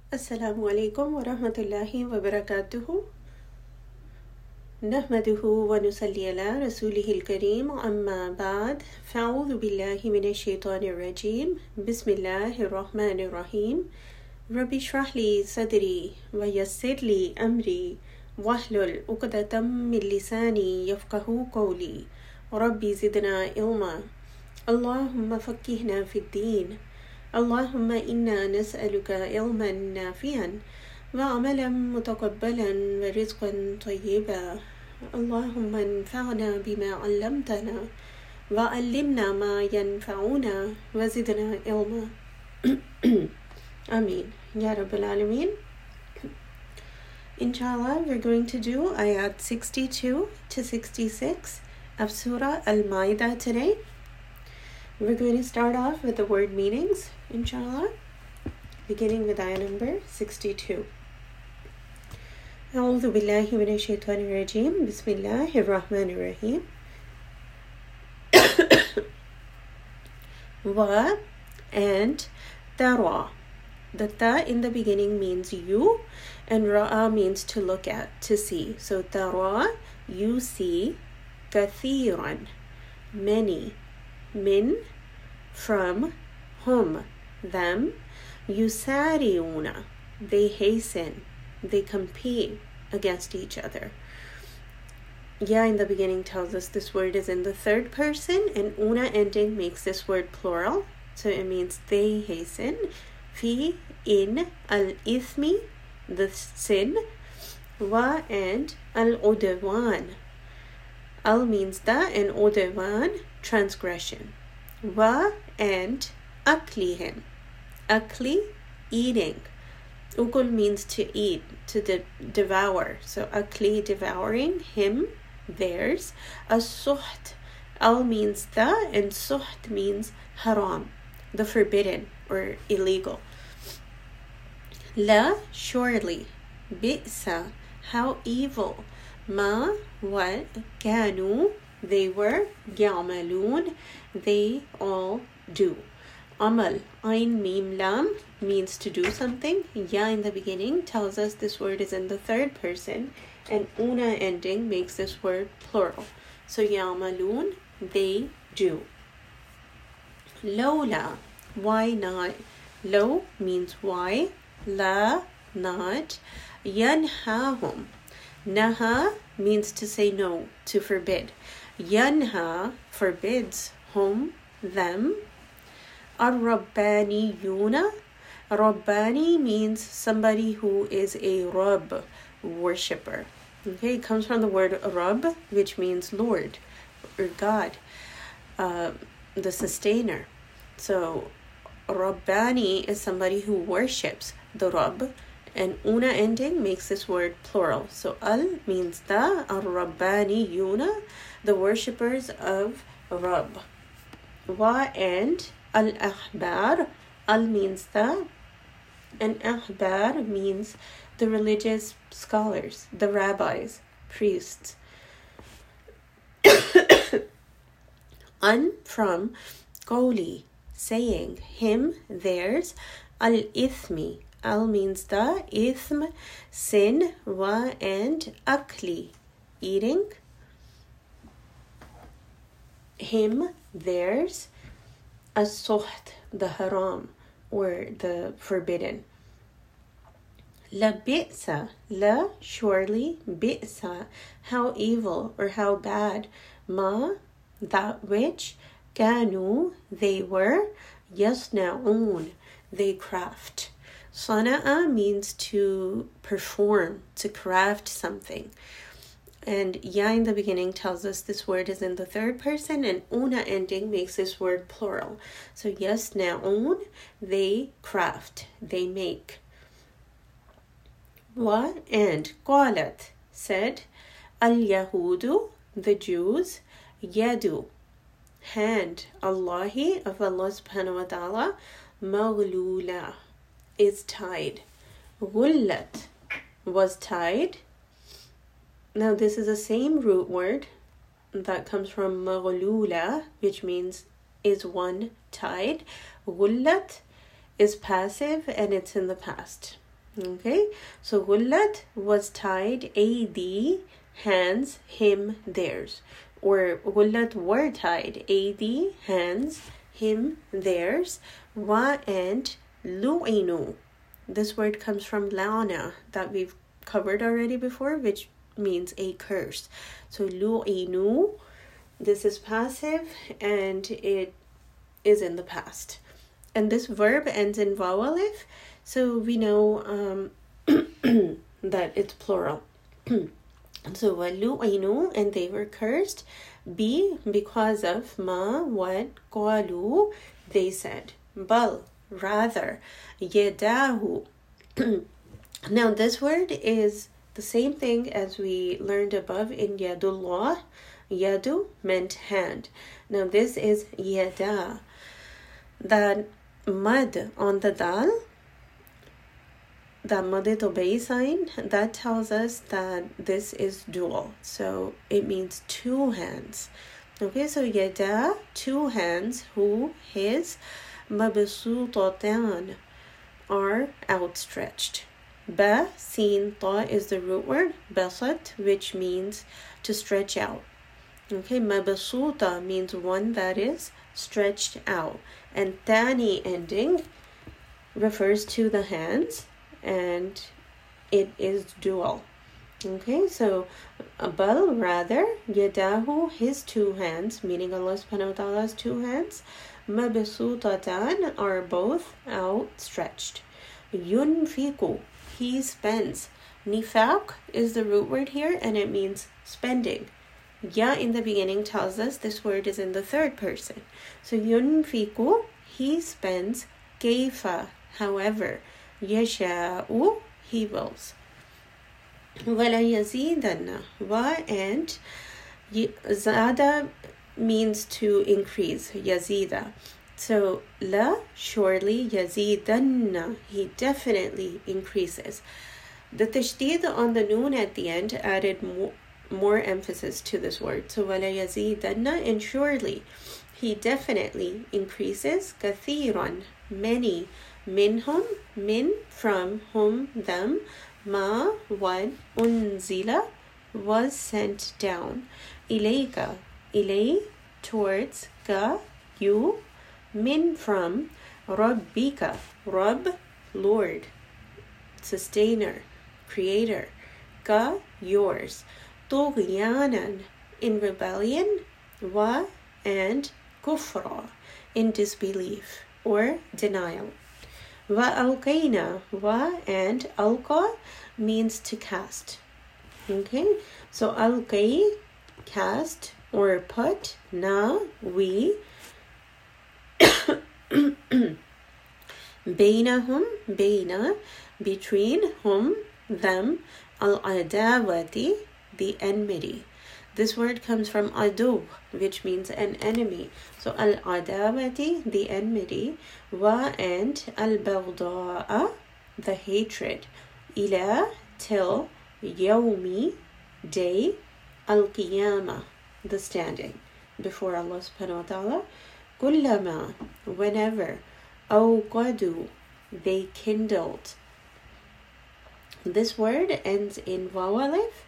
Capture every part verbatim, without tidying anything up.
السلام عليكم ورحمة الله وبركاته. نحمده ونصلي على رسوله الكريم. أما بعد، فأعوذ بالله من الشيطان الرجيم. بسم الله الرحمن الرحيم. رب اشرح لي صدري ويسر لي أمري واحلل عقدة من لساني يفقه قولي. ربي زدنا علما. اللهم فقهنا في الدين. اللهم إنا نسألك علما نافعا وعملا متقبلا ورزقا طيبا. اللهم انفعنا بما علمتنا وعلمنا ما ينفعنا وزدنا علما. Ameen. Ya Rabbil Alameen. Inshallah, we're going to do ayat sixty-two to sixty-six of Surah Al-Ma'idah today. We're going to start off with the word meanings, inshallah, beginning with ayah number sixty-two. أعوذ بالله من الشيطان الرجيم. بسم الله الرحمن الرحيم. Wa and tara. The ta in the beginning means you, and ra'a means to look at, to see. So tara, you see, kathiran, many, min, from, hum, them, yusariuna, they hasten, they compete against each other. Ya in the beginning tells us this word is in the third person, and una ending makes this word plural, so it means they hasten. Fi, in, al-ithmi, the sin, wa and al-udwan. Al means the, and udwan, transgression. Wa and aklihim. Akli, eating. Ukul means to eat, to de- devour. So akli, devouring, him, theirs. As-suht. Al means the, and suht means haram, the forbidden or illegal. La, surely. Bi'sa, how evil. Ma, what. Kanu, they were. Ya'malun, they all do. Amal, ayn mim lam, means to do something. Ya in the beginning tells us this word is in the third person, and una ending makes this word plural. So ya'malun, they do. Lola, why not? Lo means why. La, not. Yanhahum. Naha means to say no, to forbid. Yanha forbids hum, them. Ar-Rabbaniyuna. Rabbani means somebody who is a Rabb, worshipper. Okay, it comes from the word Rabb, which means Lord or God, uh, the sustainer. So Rabbani is somebody who worships the Rabb, and una ending makes this word plural. So al means the, ar-Rabbaniyuna, the worshippers of Rabb. Wa and al-ahbar. Al means the, and ahbar means the religious scholars, the rabbis, priests. An, from, qawli, saying, him, theirs. Al-ithmi. Al means the, ithm, sin, wa and akli, eating. Him, theirs. As-suht, the haram, or the forbidden. La bi'sa, la, surely, bi'sa, how evil or how bad. Ma, that which. Kanu, they were. Yasna'un, they craft. Sana'a means to perform, to craft something. And ya in the beginning tells us this word is in the third person, and una ending makes this word plural. So yasna'un, they craft, they make. Wa and qalat, said. Al-Yahudu, the Jews. Yadu, hand. Allahi, of Allah subhanahu wa ta'ala. Maghlula, is tied. Gullat, was tied. Now this is the same root word that comes from maghlula, which means is one tied. Gullat is passive and it's in the past. Okay, so غلت was tied, أيدي, hands, him, theirs. Or غلت were tied, أيدي, hands, him, theirs. Wa and لعنوا. This word comes from لعنة that we've covered already before, which means a curse. So لعنوا, this is passive and it is in the past. And this verb ends in vav alif, so we know um, that it's plural. So وَلُعِنُوا, and they were cursed. B, because of ma, what, قالوا, they said. Bal, rather, يَدَاهُ. Now this word is the same thing as we learned above in yadullah. Yadu meant hand. Now this is yada. That mud on the dal, that muddy to sign, that tells us that this is dual. So it means two hands. Okay, so yada, two hands, who, his, mabsutatan, are outstretched. Ba, sin, ta is the root word, basat, which means to stretch out. Okay, mabsuta means one that is stretched out. And tani ending refers to the hands, and it is dual. Okay, so bal, rather, yadahu, his two hands, meaning Allah subhanahu wa ta'ala's two hands, mabsutatan, are both outstretched. Yunfiku, he spends. Nifaq is the root word here, and it means spending. Ya in the beginning tells us this word is in the third person. So yunfiku, he spends. Kaifa, however. Yasha'u, he wills. Wala yazidanna, wa, and zada means to increase. Yazida. So la, surely, yazidanna, he definitely increases. The tashdid on the noon at the end added more more emphasis to this word. So wala yazidanna, and surely he definitely increases. Kathiran, many. Minhum, min, from, whom, them. Ma, what, unzila, was sent down. Ilayka, ilay, towards. Ka, you. Min, from. Rabbika, Rabb, Lord, sustainer, creator. Ka, yours. Tughyanan, in rebellion. Wa, and kufra, in disbelief or denial. Wa alqayna, wa, and alqa means to cast. Okay, so alqay, cast or put. Na, we. Bainahum, baina, between, whom, them. Al-adawati, the enmity. This word comes from adu, which means an enemy. So al-adawati, the enmity. Wa, and al-bagda'a, the hatred. Ila, till. Yawmi, day. Al-qiyamah, the standing before Allah subhanahu wa ta'ala. Kullama, whenever. Awqadu, they kindled. This word ends in vav alif,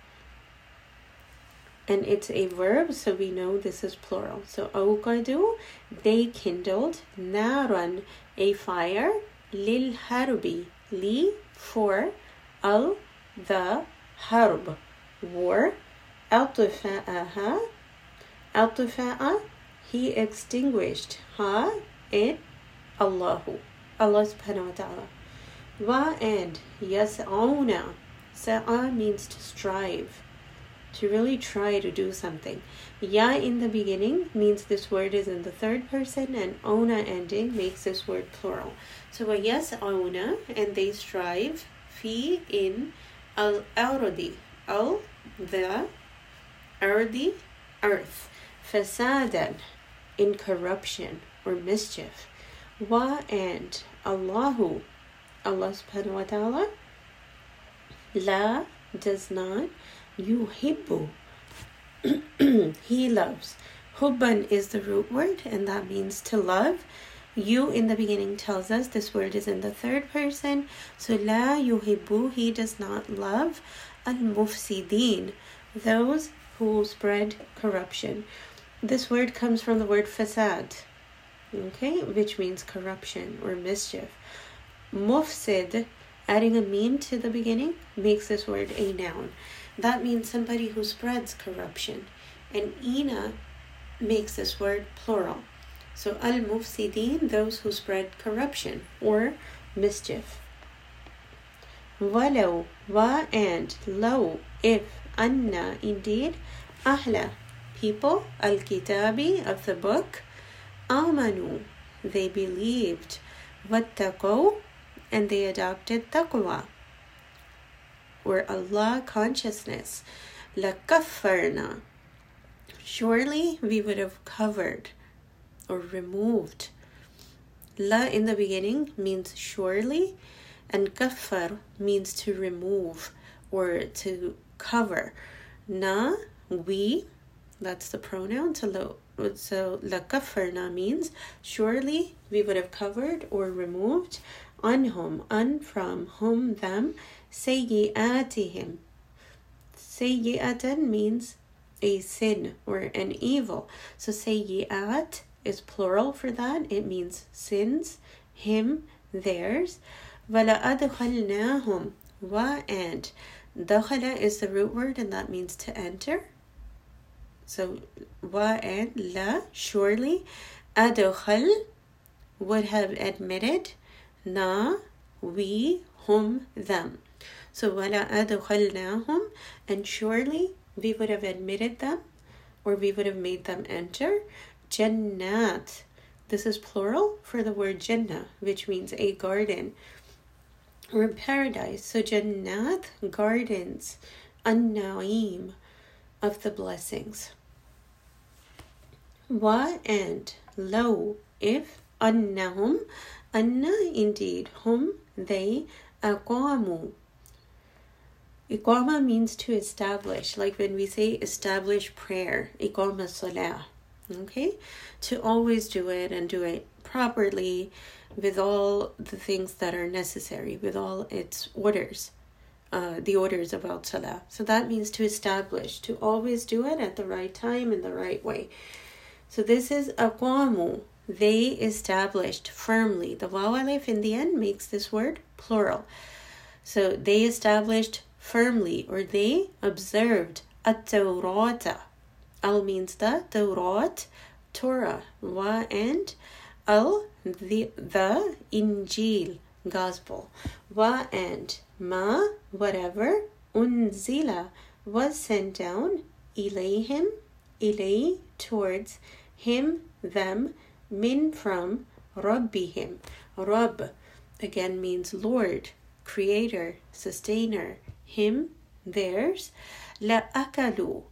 and it's a verb, so we know this is plural. So awqadu, they kindled. Naran, a fire. Lil harbi, li, for. Al, the, harb, war. Atfa'aha, atfa'a, he extinguished. Ha, it. Allahu, Allah subhanahu wa ta'ala. Wa, and yas'auna. Sa'a means to strive, to really try to do something. Ya in the beginning means this word is in the third person, and ona ending makes this word plural. So wa yas'auna, and they strive. Fi, in. Al-ardi, al, the. Ardi, earth. Fasadan, in corruption or mischief. Wa, and Allahu, Allah subhanahu wa ta'ala. La, does not. Yuhibbu, he loves. Hubban is the root word, and that means to love. You in the beginning tells us this word is in the third person. So لا يحب, he does not love المفسدين, those who spread corruption. This word comes from the word fasad, okay, which means corruption or mischief. Mufsid, adding a meme to the beginning, makes this word a noun. That means somebody who spreads corruption. And ina makes this word plural. So al-mufsidin, those who spread corruption or mischief. Walau, wa and, law, if, anna, indeed, ahla, people, al-kitabi, of the book, amanu, they believed, wattaqaw, and they adopted taqwa, or Allah consciousness, lakaffarna, surely we would have covered or removed. La in the beginning means surely, and kaffar means to remove or to cover. Na, we, that's the pronoun. So, lo, so la kaffarna means surely we would have covered or removed anhum, un from whom them, sayyi'atihim. Sayyi'atan means a sin or an evil. So sayyi'at is plural for that. It means sins, him, theirs. Wala adkhalnahum, wa and. Dakhala is the root word and that means to enter. So wa and la, surely. Adkhal would have admitted. Na, we, hum, them. So wala adkhalnahum, and surely we would have admitted them or we would have made them enter. Jannat, this is plural for the word Jannah, which means a garden or paradise. So Jannat, gardens, an-na'im, of the blessings. Wa and, lo, if, annahum, anna, indeed, hum, they, aqamu. Iqama means to establish, like when we say establish prayer, iqama salah. Okay, to always do it and do it properly with all the things that are necessary, with all its orders, uh, the orders about salah. So that means to establish, to always do it at the right time in the right way. So this is aqwamu, they established firmly. The waw alif in the end makes this word plural. So they established firmly, or they observed at-tawrata. Al means the Tawrat, Torah, wa and al, the, the Injil, gospel, wa and ma, whatever, unzila, was sent down, ilayhim, ilay, towards him, them, min, from, rabbihim. Rabb again means Lord, creator, sustainer, him, theirs. La akalu,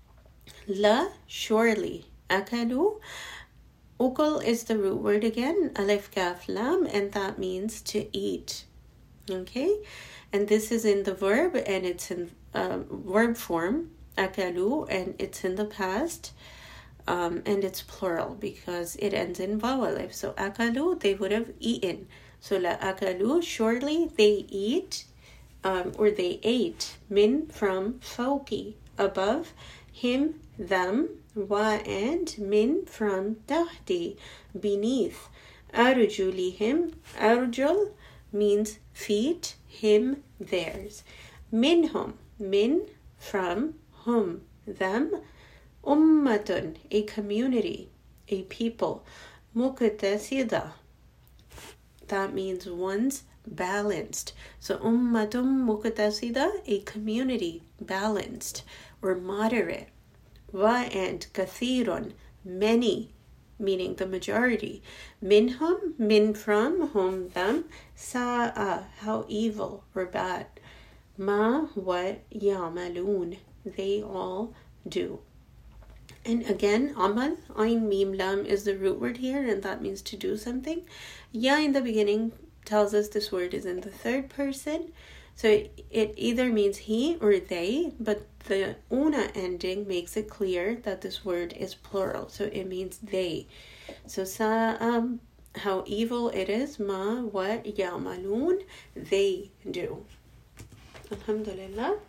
la, surely, akalu. Ukul is the root word again, alif kaf lam, and that means to eat. Okay, and this is in the verb, and it's in uh, verb form, akalu, and it's in the past, um, and it's plural because it ends in vaw alif. So akalu, they would have eaten. So la akalu, surely they eat, um, or they ate, min, from, fawqi, above, him, them, wa and, min, from, tahti, beneath, arjulihim, arjul means feet, him, theirs, minhum, min, from, hum, them, ummatun, a community, a people, muqtasida, that means one's balanced. So ummatum muqtasida, a community balanced or moderate. Wa and kathirun, many, meaning the majority. Minhum, min, from, whom, them. Sa'a, how evil or bad. Ma, what, ya'malun, they all do. And again, amal, ayn, mim, lam is the root word here, and that means to do something. Ya in the beginning tells us this word is in the third person. So it, it either means he or they, but the una ending makes it clear that this word is plural. So it means they. So sa'am how evil it is, ma what ya'malun, they do. Alhamdulillah.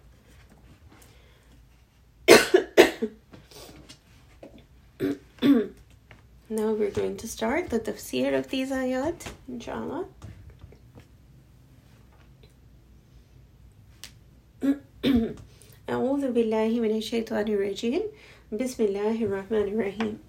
Now we're going to start the tafsir of these ayat, inshallah. أعوذ بالله من الشيطان الرجيم. بسم الله الرحمن الرحيم.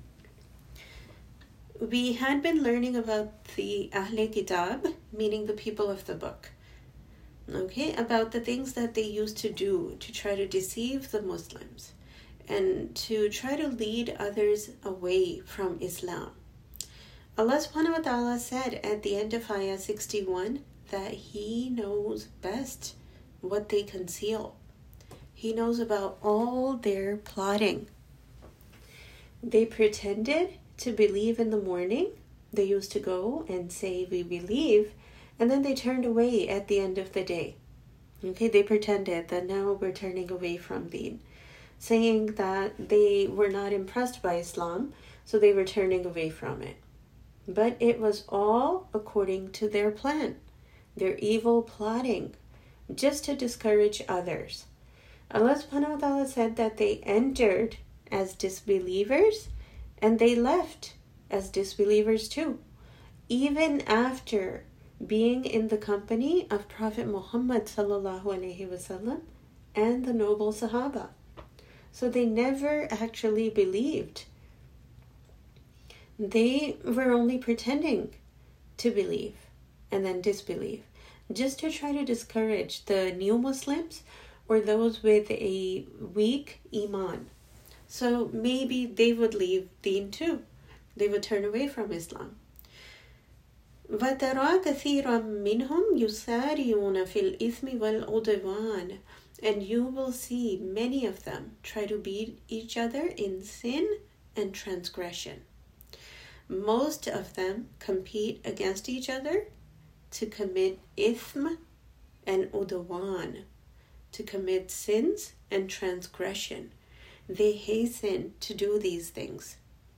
We had been learning about the Ahle Kitab, meaning the people of the book. Okay, about the things that they used to do to try to deceive the Muslims and to try to lead others away from Islam. Allah subhanahu wa ta'ala said at the end of Ayah sixty-one that He knows best what they conceal. He knows about all their plotting. They pretended to believe in the morning. They used to go and say, we believe, and then they turned away at the end of the day. Okay, they pretended that now we're turning away from Deen, saying that they were not impressed by Islam, so they were turning away from it. But it was all according to their plan, their evil plotting, just to discourage others. Allah subhanahu wa ta'ala said that they entered as disbelievers and they left as disbelievers too, even after being in the company of Prophet Muhammad sallallahu alaihi wasallam and the noble Sahaba. So they never actually believed. They were only pretending to believe and then disbelieve, just to try to discourage the new Muslims or those with a weak iman. So maybe they would leave Deen too. They would turn away from Islam. وَتَرَى كَثِيرًا مِّنْهُمْ يُسَارِعُونَ فِي الْإِثْمِ وَالْعُدْوَانِ. And you will see many of them try to beat each other in sin and transgression. Most of them compete against each other to commit ithm and udwan, to commit sins and transgression. They hasten to do these things.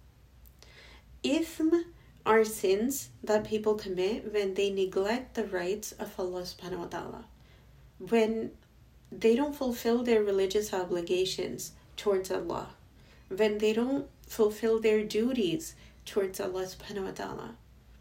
Ithm are sins that people commit when they neglect the rights of Allah subhanahu wa ta'ala, when they don't fulfill their religious obligations towards Allah, when they don't fulfill their duties towards Allah subhanahu wa ta'ala.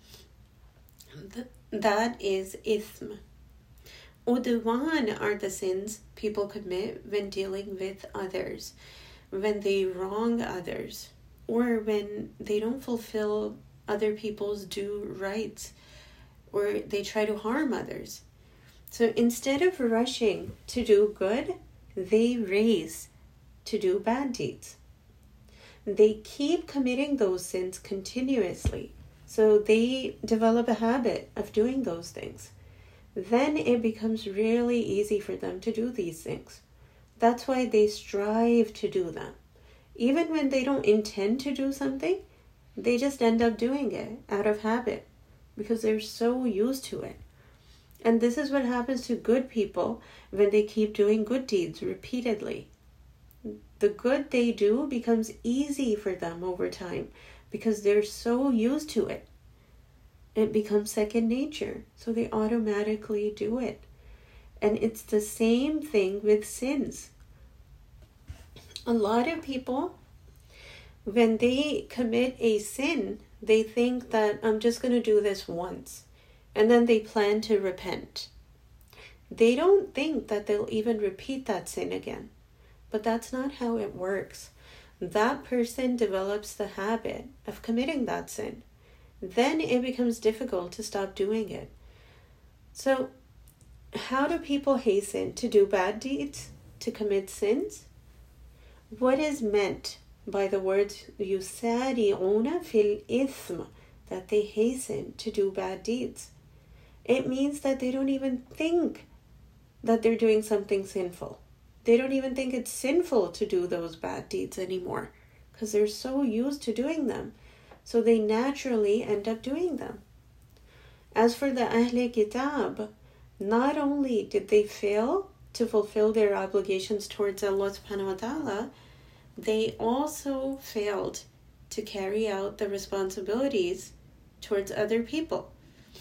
That is ithm. Udwan are the sins people commit when dealing with others, when they wrong others, or when they don't fulfill other people's due rights, or they try to harm others. So instead of rushing to do good, they race to do bad deeds. They keep committing those sins continuously, so they develop a habit of doing those things. Then it becomes really easy for them to do these things. That's why they strive to do them. Even when they don't intend to do something, they just end up doing it out of habit because they're so used to it. And this is what happens to good people when they keep doing good deeds repeatedly. The good they do becomes easy for them over time because they're so used to it. It becomes second nature, so they automatically do it. And it's the same thing with sins. A lot of people, when they commit a sin, they think that I'm just going to do this once, and then they plan to repent. They don't think that they'll even repeat that sin again. But that's not how it works. That person develops the habit of committing that sin. Then it becomes difficult to stop doing it. So, how do people hasten to do bad deeds, to commit sins? What is meant by the words yusari'una fil ithm, that they hasten to do bad deeds? It means that they don't even think that they're doing something sinful. They don't even think it's sinful to do those bad deeds anymore because they're so used to doing them. So they naturally end up doing them. As for the Ahle Kitab, not only did they fail to fulfill their obligations towards Allah subhanahu wa ta'ala, they also failed to carry out the responsibilities towards other people.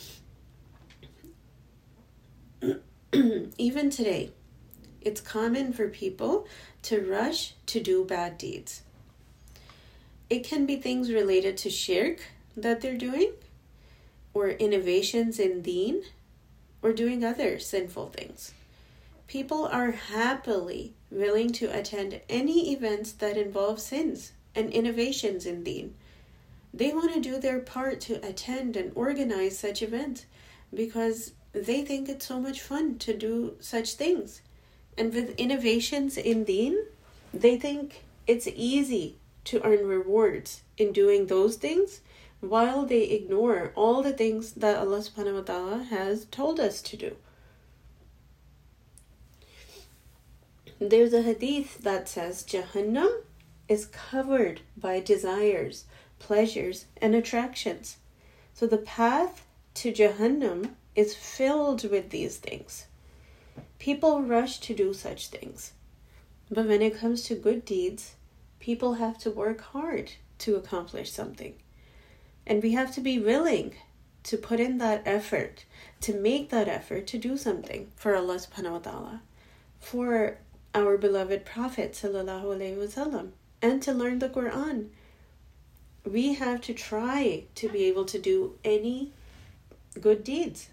Even today, it's common for people to rush to do bad deeds. It can be things related to shirk that they're doing, or innovations in deen, or doing other sinful things. People are happily willing to attend any events that involve sins and innovations in deen. They want to do their part to attend and organize such events because they think it's so much fun to do such things. And with innovations in deen, they think it's easy to earn rewards in doing those things while they ignore all the things that Allah subhanahu wa ta'ala has told us to do. There's a hadith that says Jahannam is covered by desires, pleasures, and attractions. So the path to Jahannam is filled with these things. People rush to do such things. But when it comes to good deeds, people have to work hard to accomplish something. And we have to be willing to put in that effort, to make that effort to do something for Allah subhanahu wa ta'ala, for our beloved Prophet sallallahu alaihi wasallam, and to learn the Quran. We have to try to be able to do any good deeds.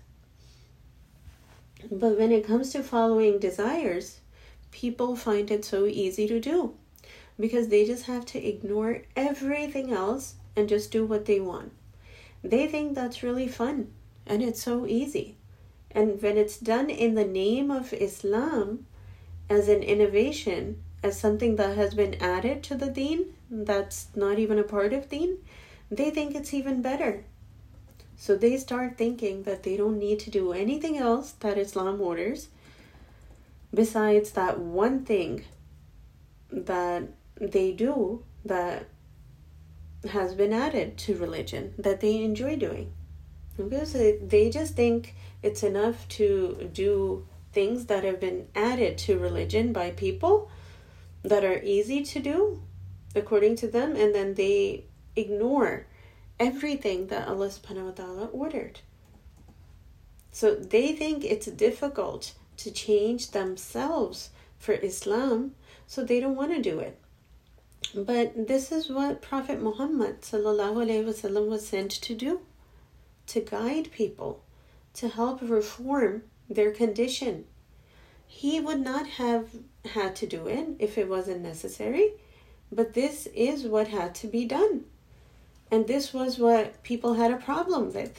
But when it comes to following desires, people find it so easy to do because they just have to ignore everything else and just do what they want. They think that's really fun and it's so easy. And when it's done in the name of Islam as an innovation, as something that has been added to the deen, that's not even a part of deen, they think it's even better. So they start thinking that they don't need to do anything else that Islam orders besides that one thing that they do that has been added to religion that they enjoy doing. Because they just think it's enough to do things that have been added to religion by people that are easy to do according to them, and then they ignore everything that Allah subhanahu wa ta'ala ordered. So they think it's difficult to change themselves for Islam, so they don't want to do it. But this is what Prophet Muhammad sallallahu alaihi wasallam was sent to do, to guide people, to help reform their condition. He would not have had to do it if it wasn't necessary, but this is what had to be done. And this was what people had a problem with.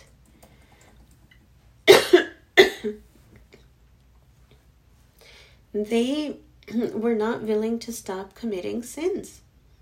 They were not willing to stop committing sins.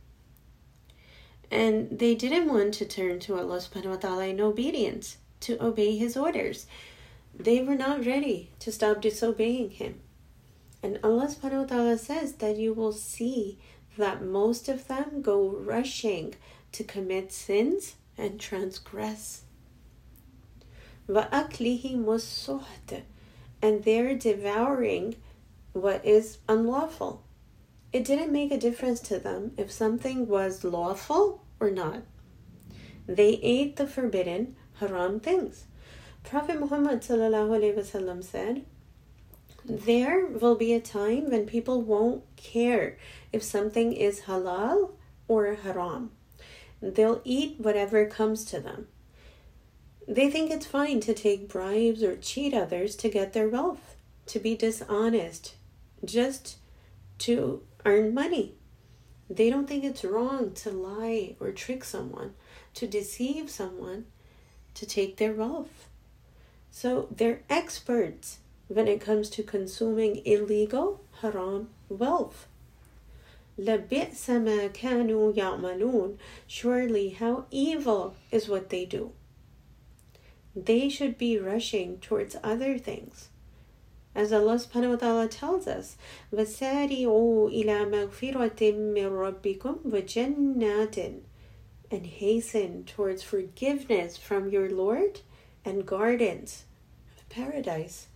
And they didn't want to turn to Allah subhanahu wa ta'ala in obedience, to obey His orders. They were not ready to stop disobeying Him. And Allah subhanahu wa ta'ala says that you will see that most of them go rushing to commit sins and transgress. وَأَكْلِهِمُ السُّحْتَ, and they're devouring what is unlawful. It didn't make a difference to them if something was lawful or not. They ate the forbidden, haram things. Prophet Muhammad sallallahu alaihi wasallam said, there will be a time when people won't care if something is halal or haram. They'll eat whatever comes to them. They think it's fine to take bribes or cheat others to get their wealth, to be dishonest, just to earn money. They don't think it's wrong to lie or trick someone, to deceive someone, to take their wealth. So they're experts when it comes to consuming illegal, haram wealth. لَبِئْسَ مَا كَانُوا يَعْمَلُونَ, surely how evil is what they do. They should be rushing towards other things. As Allah subhanahu wa ta'ala tells us, وَسَارِعُوا إِلَى مَغْفِرَةٍ مِّن رَبِّكُمْ وَجَنَّاتٍ, and hasten towards forgiveness from your Lord and gardens of paradise.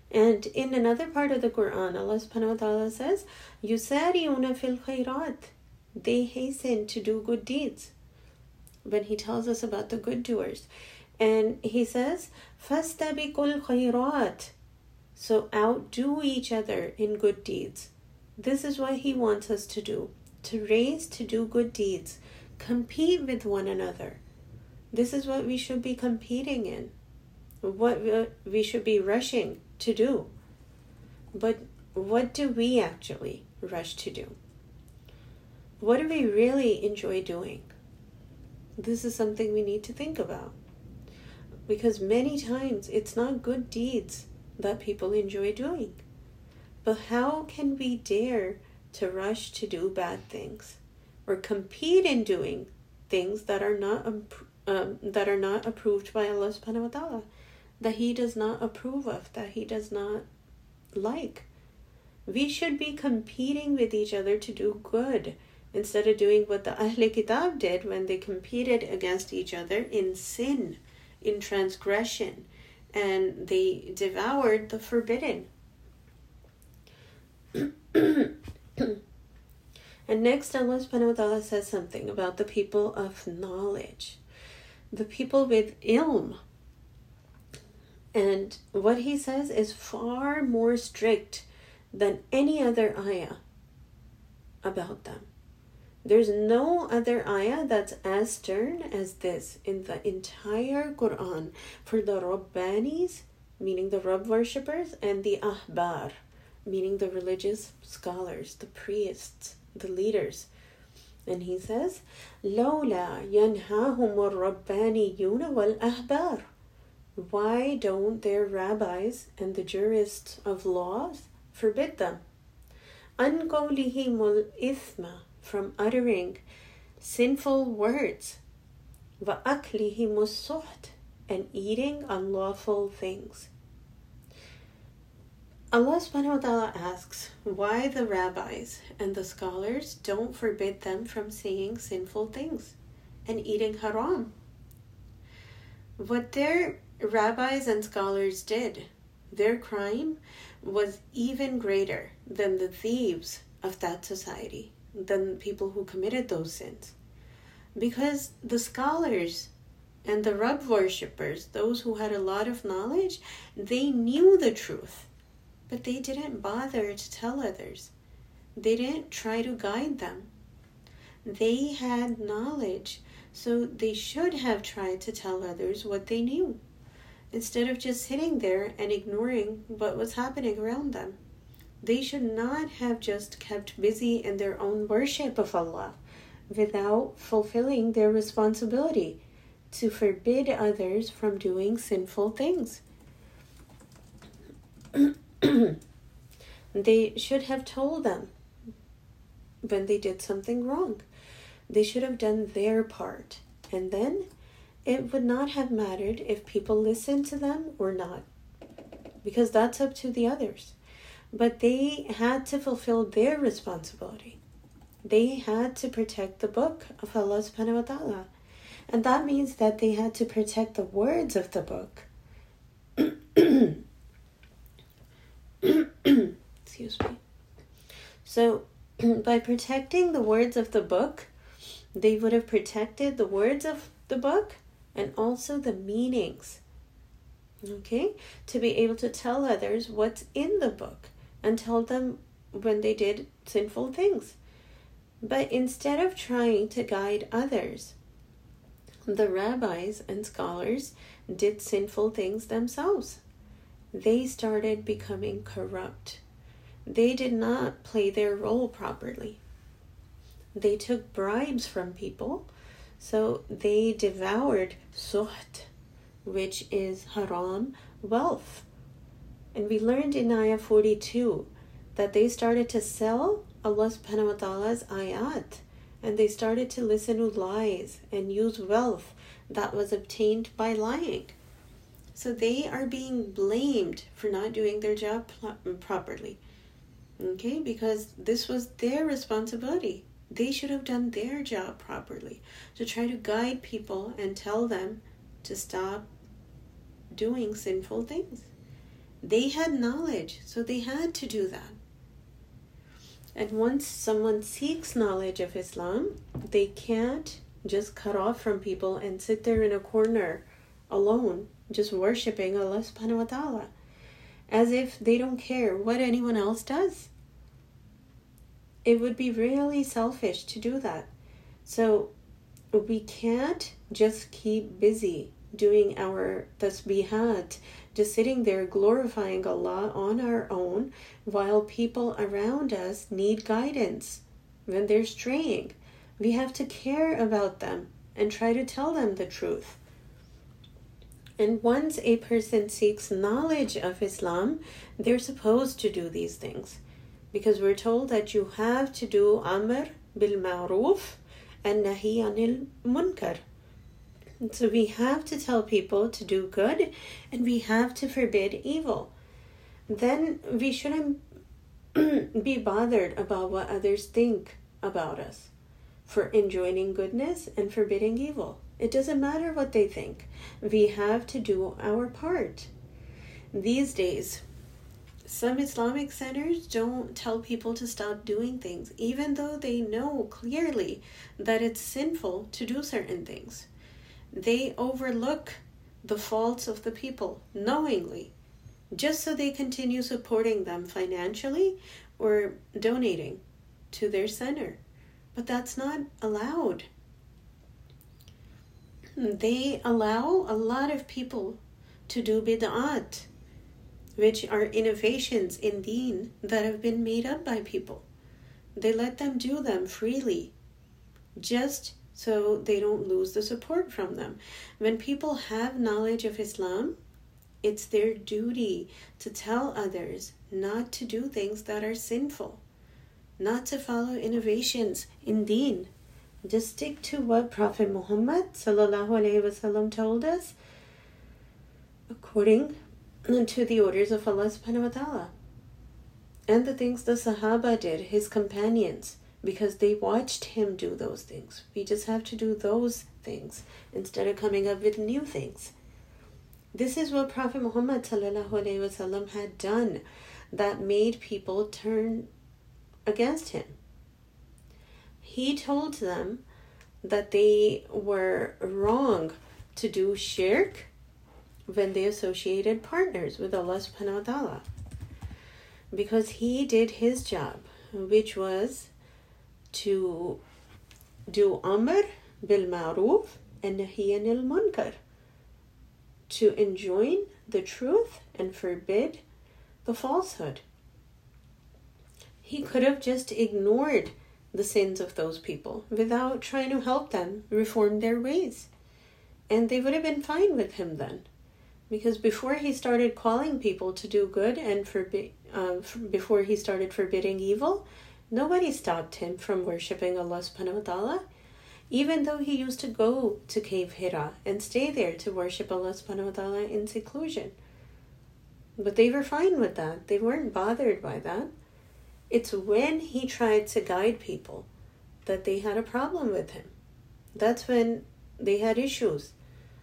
And in another part of the Quran, Allah subhanahu wa ta'ala says, Yusari'una fil khairat. They hasten to do good deeds. When he tells us about the good doers. And he says, Fastabiqul khairat. So outdo each other in good deeds. This is what he wants us to do. To race to do good deeds. Compete with one another. This is what we should be competing in. What we should be rushing to do. But what do we actually rush to do? What do we really enjoy doing? This is something we need to think about. Because many times it's not good deeds that people enjoy doing. But how can we dare to rush to do bad things? Or compete in doing things that are not um, that are not approved by Allah subhanahu wa ta'ala. That He does not approve of, that He does not like. We should be competing with each other to do good, instead of doing what the Ahl Kitab did when they competed against each other in sin, in transgression, and they devoured the forbidden. And next, Allah subhanahu wa ta'ala says something about the people of knowledge, the people with ilm. And what he says is far more strict than any other ayah about them. There's no other ayah that's as stern as this in the entire Quran for the Rabbanis, meaning the Rabb worshippers, and the Ahbar, meaning the religious scholars, the priests, the leaders. And he says, لَوْلَا يَنْهَاهُمُ الرَّبَّانِيُّونَ وَالْأَحْبَارِ. Why don't their rabbis and the jurists of laws forbid them? أَنْ قَوْلِهِمُ الْإِثْمَ, from uttering sinful words, وَأَكْلِهِمُ السُّحْتِ, and eating unlawful things. Allah subhanahu wa ta'ala asks why the rabbis and the scholars don't forbid them from saying sinful things and eating haram. What their rabbis and scholars did, their crime was even greater than the thieves of that society, than people who committed those sins. Because the scholars and the Rabb worshippers, those who had a lot of knowledge, they knew the truth, but they didn't bother to tell others. They didn't try to guide them. They had knowledge, so they should have tried to tell others what they knew, instead of just sitting there and ignoring what was happening around them. They should not have just kept busy in their own worship of Allah without fulfilling their responsibility to forbid others from doing sinful things. They should have told them when they did something wrong. They should have done their part, and then it would not have mattered if people listened to them or not, because that's up to the others. But they had to fulfill their responsibility. They had to protect the book of Allah subhanahu wa ta'ala. And that means that they had to protect the words of the book. Excuse me. So, by protecting the words of the book, they would have protected the words of the book and also the meanings. Okay? To be able to tell others what's in the book and tell them when they did sinful things. But instead of trying to guide others, the rabbis and scholars did sinful things themselves. They started becoming corrupt. They did not play their role properly. They took bribes from people, so they devoured suht, which is haram wealth. And we learned in ayah forty-two that they started to sell Allah subhanahu wa ta'ala's ayat, and they started to listen to lies and use wealth that was obtained by lying. So they are being blamed for not doing their job pl- properly. Okay, because this was their responsibility. They should have done their job properly, to try to guide people and tell them to stop doing sinful things. They had knowledge, so they had to do that. And once someone seeks knowledge of Islam, they can't just cut off from people and sit there in a corner alone, just worshipping Allah subhanahu wa ta'ala, as if they don't care what anyone else does. It would be really selfish to do that. So we can't just keep busy doing our tasbihat, just sitting there glorifying Allah on our own while people around us need guidance when they're straying. We have to care about them and try to tell them the truth. And once a person seeks knowledge of Islam, they're supposed to do these things, because we're told that you have to do amr bil ma'ruf and nahi anil munkar. So we have to tell people to do good and we have to forbid evil. Then we shouldn't be bothered about what others think about us for enjoining goodness and forbidding evil. It doesn't matter what they think. We have to do our part. These days, some Islamic centers don't tell people to stop doing things, even though they know clearly that it's sinful to do certain things. They overlook the faults of the people knowingly, just so they continue supporting them financially or donating to their center. But that's not allowed. They allow a lot of people to do bid'at, which are innovations in deen that have been made up by people. They let them do them freely, just so they don't lose the support from them. When people have knowledge of Islam, it's their duty to tell others not to do things that are sinful, not to follow innovations in deen. Just stick to what Prophet Muhammad sallallahu alaihi wasallam told us, according to the orders of Allah subhanahu wa ta'ala, and the things the Sahaba did, his companions, because they watched him do those things. We just have to do those things instead of coming up with new things. This is what Prophet Muhammad sallallahu alaihi wasallam had done that made people turn against him. He told them that they were wrong to do shirk when they associated partners with Allah subhanahu wa ta'ala, because he did his job, which was to do amr bil ma'ruf and nahi anil munkar, to enjoin the truth and forbid the falsehood. He could have just ignored the sins of those people without trying to help them reform their ways, and they would have been fine with him then, because before he started calling people to do good and forbi- uh, before he started forbidding evil, nobody stopped him from worshipping Allah subhanahu wa ta'ala, even though he used to go to Cave Hira and stay there to worship Allah subhanahu wa ta'ala in seclusion. But they were fine with that. They weren't bothered by that. It's when he tried to guide people that they had a problem with him. That's when they had issues.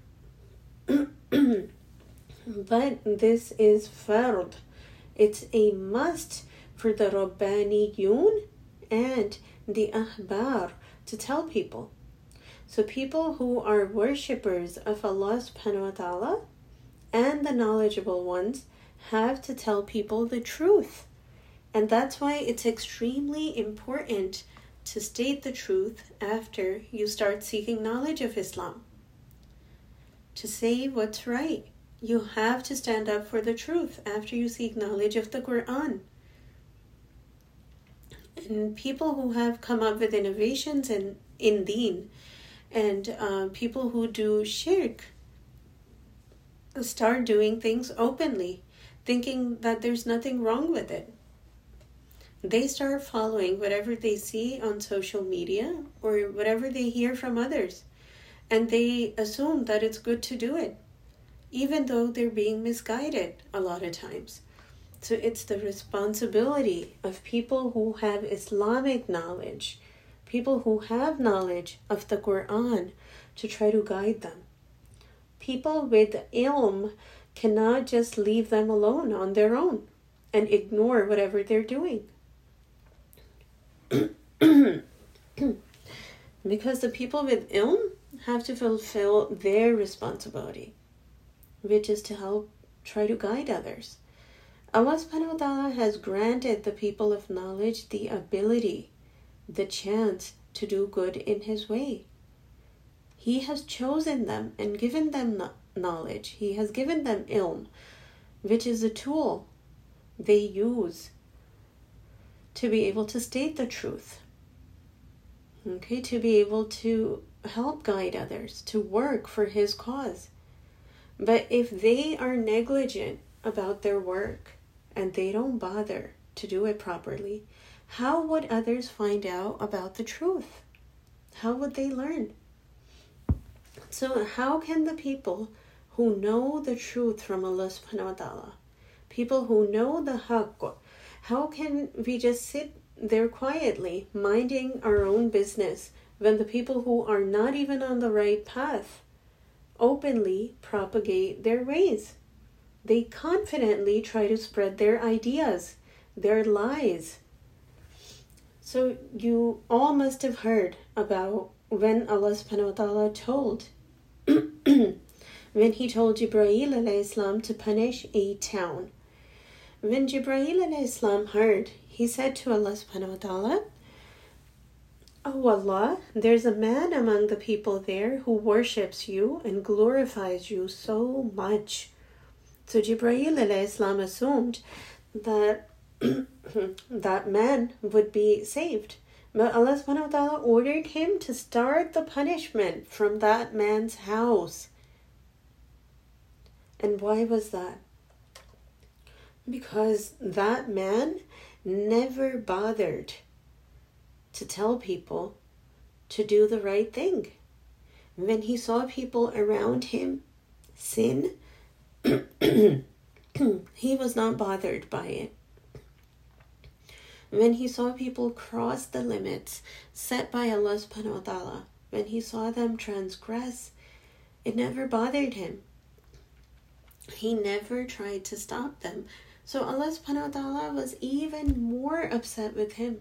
But this is fard. It's a must for the Rabbaniyun and the Ahbar to tell people. So people who are worshippers of Allah subhanahu wa ta'ala and the knowledgeable ones have to tell people the truth. And that's why it's extremely important to state the truth after you start seeking knowledge of Islam. To say what's right. You have to stand up for the truth after you seek knowledge of the Quran. And people who have come up with innovations in, in deen, and uh, people who do shirk, start doing things openly, thinking that there's nothing wrong with it. They start following whatever they see on social media or whatever they hear from others, and they assume that it's good to do it, even though they're being misguided a lot of times. So it's the responsibility of people who have Islamic knowledge, people who have knowledge of the Quran, to try to guide them. People with ilm cannot just leave them alone on their own and ignore whatever they're doing. Because the people with ilm have to fulfill their responsibility, which is to help try to guide others. Allah subhanahu wa ta'ala has granted the people of knowledge the ability, the chance to do good in His way. He has chosen them and given them knowledge. He has given them ilm, which is a tool they use to be able to state the truth. Okay, to be able to help guide others, to work for His cause. But if they are negligent about their work and they don't bother to do it properly, how would others find out about the truth? How would they learn? So how can the people who know the truth from Allah subhanahu wa ta'ala, people who know the haqq, how can we just sit there quietly, minding our own business, when the people who are not even on the right path openly propagate their ways? They confidently try to spread their ideas, their lies. So you all must have heard about when Allah subhanahu wa ta'ala told, when He told Jibreel alayhi salam to punish a town. When Jibreel alayhi salam heard, he said to Allah subhanahu wa ta'ala, "Oh Allah, there's a man among the people there who worships you and glorifies you so much." So Jibreel alayhi salam assumed that that man would be saved. But Allah subhanahu wa ta'ala ordered him to start the punishment from that man's house. And why was that? Because that man never bothered to tell people to do the right thing. When he saw people around him sin, he was not bothered by it. When he saw people cross the limits set by Allah subhanahu wa ta'ala, when he saw them transgress, it never bothered him. He never tried to stop them. So Allah subhanahu wa ta'ala was even more upset with him.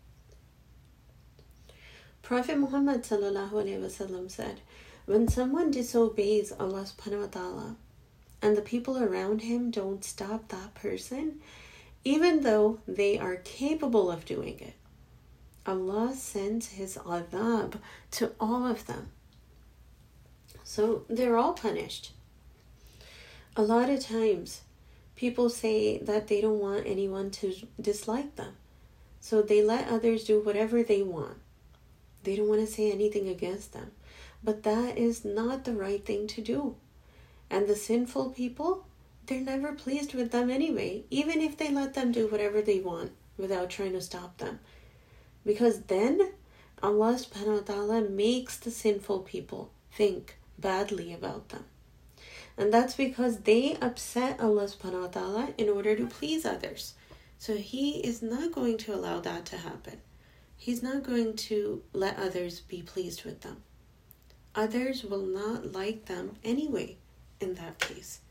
Prophet Muhammad sallallahu alaihi wasallam said, when someone disobeys Allah subhanahu wa ta'ala and the people around him don't stop that person, even though they are capable of doing it, Allah sends His adhab to all of them. So they're all punished. A lot of times, people say that they don't want anyone to dislike them. So they let others do whatever they want. They don't want to say anything against them. But that is not the right thing to do. And the sinful people, they're never pleased with them anyway, even if they let them do whatever they want without trying to stop them. Because then Allah subhanahu wa ta'ala makes the sinful people think badly about them. And that's because they upset Allah subhanahu wa ta'ala in order to please others. So He is not going to allow that to happen. He's not going to let others be pleased with them. Others will not like them anyway in that case.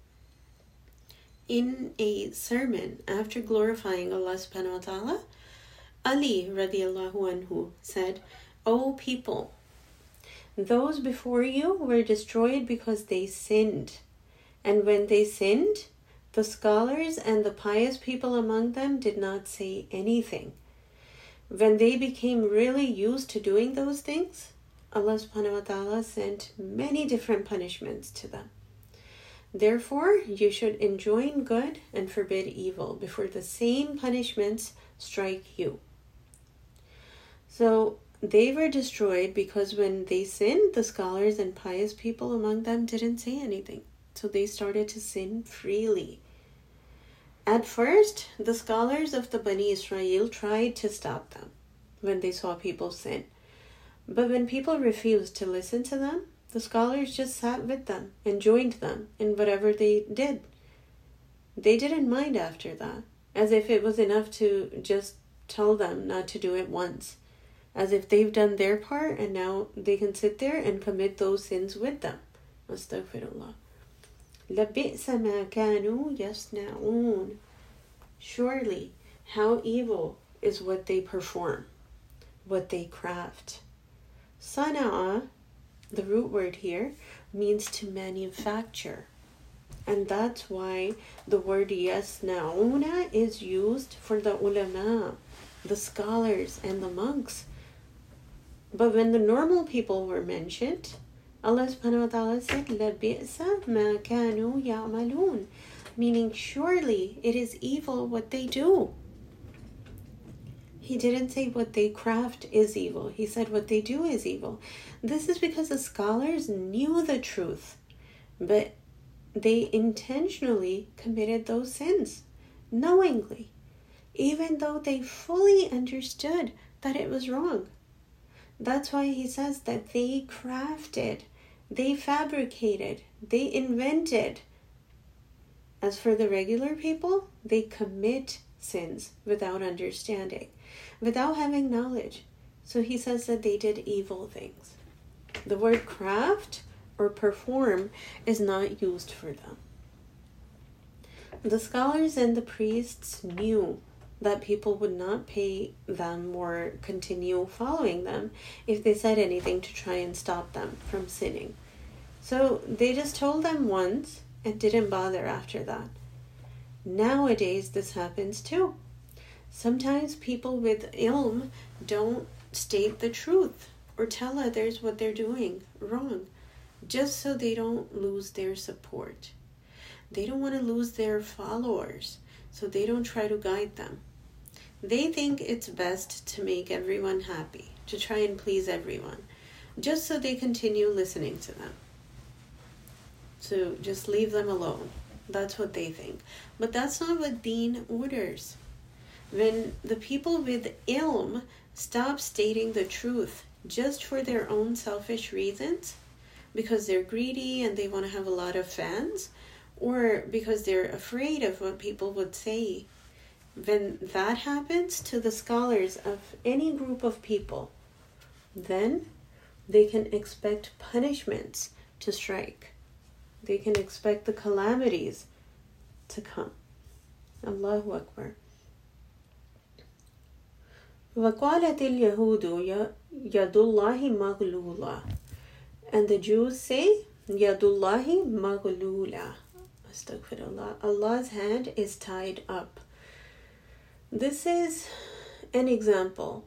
In a sermon after glorifying Allah subhanahu wa ta'ala, Ali radiallahu anhu said, "O people, those before you were destroyed because they sinned. And when they sinned, the scholars and the pious people among them did not say anything. When they became really used to doing those things, Allah subhanahu wa ta'ala sent many different punishments to them. Therefore, you should enjoin good and forbid evil before the same punishments strike you." So they were destroyed because when they sinned, the scholars and pious people among them didn't say anything. So they started to sin freely. At first, the scholars of the Bani Israel tried to stop them when they saw people sin. But when people refused to listen to them, the scholars just sat with them and joined them in whatever they did. They didn't mind after that, as if it was enough to just tell them not to do it once. As if they've done their part and now they can sit there and commit those sins with them. Astaghfirullah. لَبِئْسَ مَا كَانُوا يَصْنَعُونَ. Surely, how evil is what they perform, what they craft. Sana'a, the root word here, means to manufacture. And that's why the word yasna'una is used for the ulama, the scholars and the monks. But when the normal people were mentioned, Allah subhanahu wa ta'ala said, لَبِئْسَ مَا كَانُوا يَعْمَلُونَ, meaning surely it is evil what they do. He didn't say what they craft is evil. He said what they do is evil. This is because the scholars knew the truth, but they intentionally committed those sins, knowingly, even though they fully understood that it was wrong. That's why he says that they crafted, they fabricated, they invented. As for the regular people, they commit sins without understanding, without having knowledge. So he says that they did evil things. The word craft or perform is not used for them. The scholars and the priests knew that people would not pay them or continue following them if they said anything to try and stop them from sinning. So they just told them once and didn't bother after that. Nowadays, this happens too. Sometimes people with ilm don't state the truth or tell others what they're doing wrong, just so they don't lose their support. They don't want to lose their followers, so they don't try to guide them. They think it's best to make everyone happy, to try and please everyone, just so they continue listening to them. So just leave them alone. That's what they think. But that's not what Deen orders. When the people with ilm stop stating the truth just for their own selfish reasons, because they're greedy and they want to have a lot of fans, or because they're afraid of what people would say, when that happens to the scholars of any group of people, then they can expect punishments to strike. They can expect the calamities to come. Allahu Akbar. وَقَالَتِ الْيَهُودُ يَدُ اللَّهِ مَغْلُولَةٌ. And the Jews say, Yadullahi maghlula. Astaghfirullah. Allah's hand is tied up. This is an example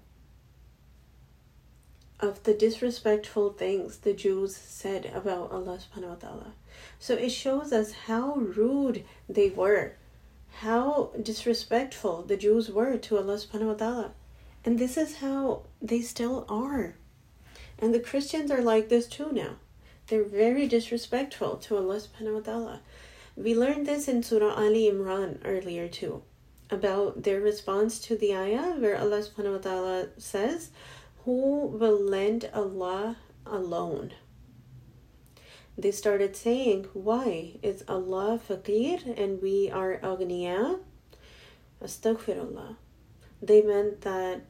of the disrespectful things the Jews said about Allah subhanahu wa ta'ala. So it shows us how rude they were, how disrespectful the Jews were to Allah subhanahu wa ta'ala. And this is how they still are. And the Christians are like this too now. They're very disrespectful to Allah subhanahu wa ta'ala. We learned this in Surah Ali Imran earlier too, about their response to the ayah where Allah subhanahu wa ta'ala says, who will lend Allah alone? They started saying, why? Is Allah faqir and we are aghniya? Astaghfirullah. They meant that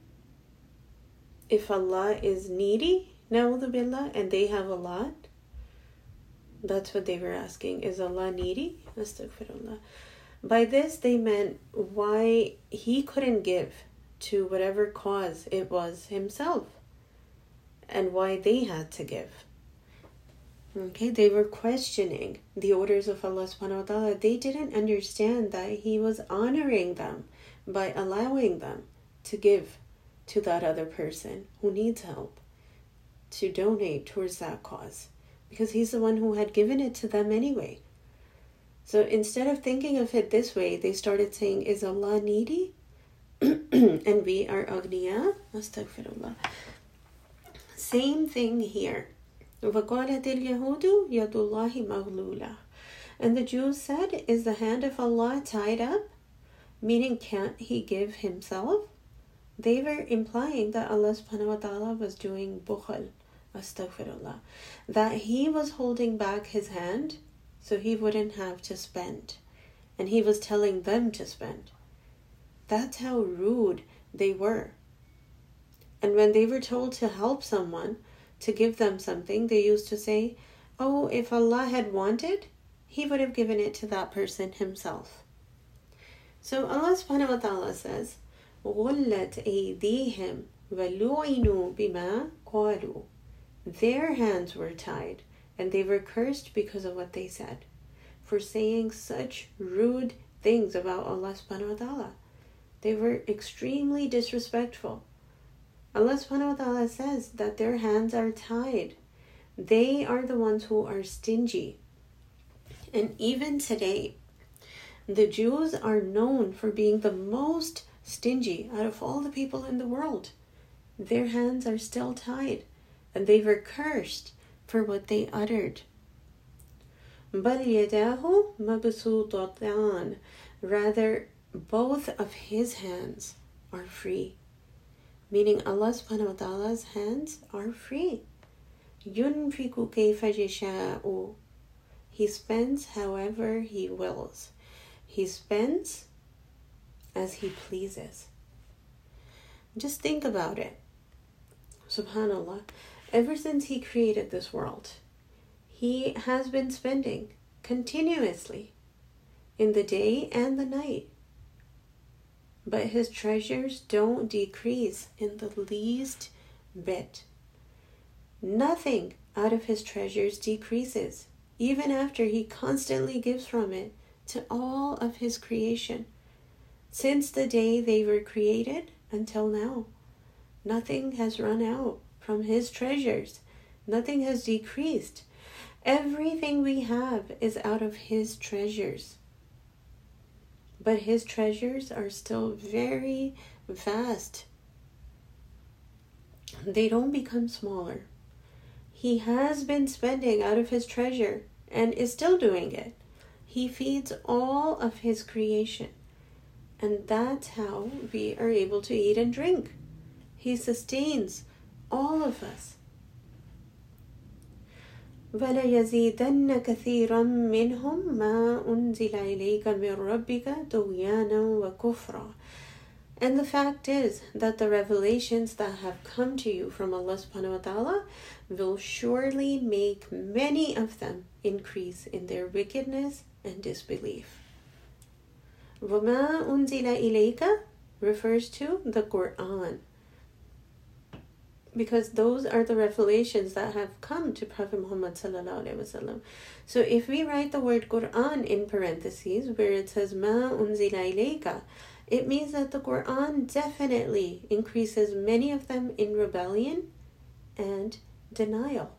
if Allah is needy, na'udhu billah, and they have a lot, that's what they were asking. Is Allah needy? Astaghfirullah. By this, they meant why he couldn't give to whatever cause it was himself, and why they had to give. Okay, they were questioning the orders of Allah subhanahu wa ta'ala. They didn't understand that he was honoring them by allowing them to give to that other person who needs help, to donate towards that cause, because he's the one who had given it to them anyway. So instead of thinking of it this way, they started saying, is Allah needy? And we are aghniya? Astaghfirullah. Same thing here. وَقَالَتِ الْيَهُودُ يَدُ اللَّهِ مَغْلُولَةٌ. And the Jews said, is the hand of Allah tied up? Meaning, can't he give himself? They were implying that Allah subhanahu wa ta'ala was doing bukhal, astaghfirullah, that he was holding back his hand so he wouldn't have to spend, and he was telling them to spend. That's how rude they were. And when they were told to help someone, to give them something, they used to say, oh, if Allah had wanted, He would have given it to that person himself. So Allah subhanahu wa ta'ala says, غُلَّتْ أَيْدِيهِمْ وَلُعِنُوا بِمَا قَالُوا. Their hands were tied, and they were cursed because of what they said, for saying such rude things about Allah subhanahu wa ta'ala. They were extremely disrespectful. Allah subhanahu wa ta'ala says that their hands are tied. They are the ones who are stingy. And even today, the Jews are known for being the most stingy out of all the people in the world. Their hands are still tied, and they were cursed for what they uttered. بَلْ يَدَاهُ مَبْسُوطَتَانِ. Rather, both of his hands are free. Meaning Allah subhanahu wa ta'ala's hands are free. يُنْفِقُ كَيْفَ يَشَاءُ. He spends however he wills. He spends as he pleases. Just think about it. Subhanallah. Ever since he created this world, he has been spending continuously in the day and the night. But his treasures don't decrease in the least bit. Nothing out of his treasures decreases, even after he constantly gives from it to all of his creation. Since the day they were created until now, nothing has run out from his treasures. Nothing has decreased. Everything we have is out of his treasures. But his treasures are still very vast. They don't become smaller. He has been spending out of his treasure and is still doing it. He feeds all of his creation. And that's how we are able to eat and drink. He sustains all of us. وَلَيَزِيدَنَّ كَثِيرًا مِّنْهُمْ مَا أُنزِلَ إِلَيْكَ مِنْ رَبِّكَ طُغْيَانًا وَكُفْرًا. And the fact is that the revelations that have come to you from Allah subhanahu wa ta'ala will surely make many of them increase in their wickedness and disbelief. وَمَا أُنزِلَ إِلَيْكَ refers to the Quran, because those are the revelations that have come to Prophet Muhammad sallallahu alaihi wasallam. So if we write the word Quran in parentheses where it says ma unzila ilayka, it means that the Quran definitely increases many of them in rebellion and denial.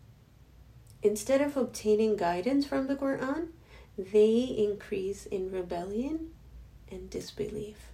Instead of obtaining guidance from the Quran, they increase in rebellion and disbelief.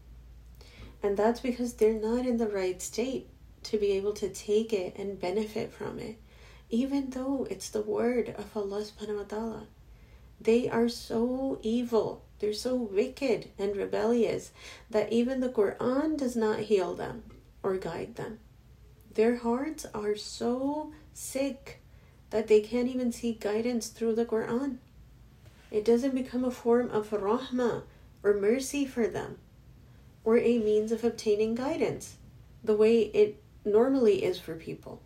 And that's because they're not in the right state to be able to take it and benefit from it, even though it's the word of Allah subhanahu wa ta'ala. They are so evil, they're so wicked and rebellious that even the Quran does not heal them or guide them. Their hearts are so sick that they can't even seek guidance through the Quran. It doesn't become a form of rahmah or mercy for them, or a means of obtaining guidance the way it normally is for people.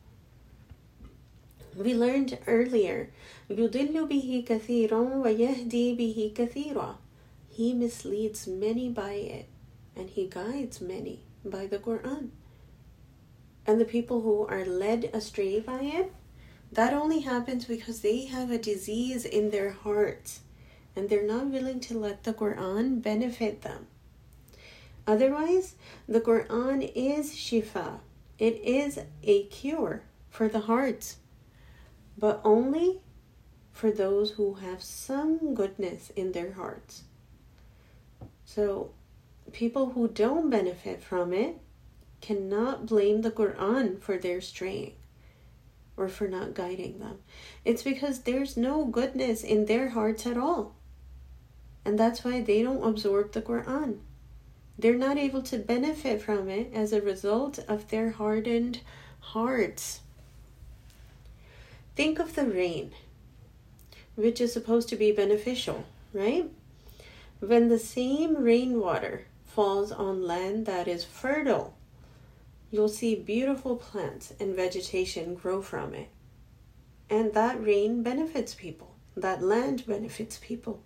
We learned earlier, يُضِلُّ بِهِ كَثِيرًا وَيَهْدِي بِهِ كَثِيرًا. He misleads many by it, and he guides many by the Quran. And the people who are led astray by it, that only happens because they have a disease in their hearts, and they're not willing to let the Quran benefit them. Otherwise, the Quran is shifa. It is a cure for the hearts, but only for those who have some goodness in their hearts. So, people who don't benefit from it cannot blame the Quran for their straying or for not guiding them. It's because there's no goodness in their hearts at all. And that's why they don't absorb the Quran. They're not able to benefit from it as a result of their hardened hearts. Think of the rain, which is supposed to be beneficial, right? When the same rainwater falls on land that is fertile, you'll see beautiful plants and vegetation grow from it. And that rain benefits people. that land benefits people.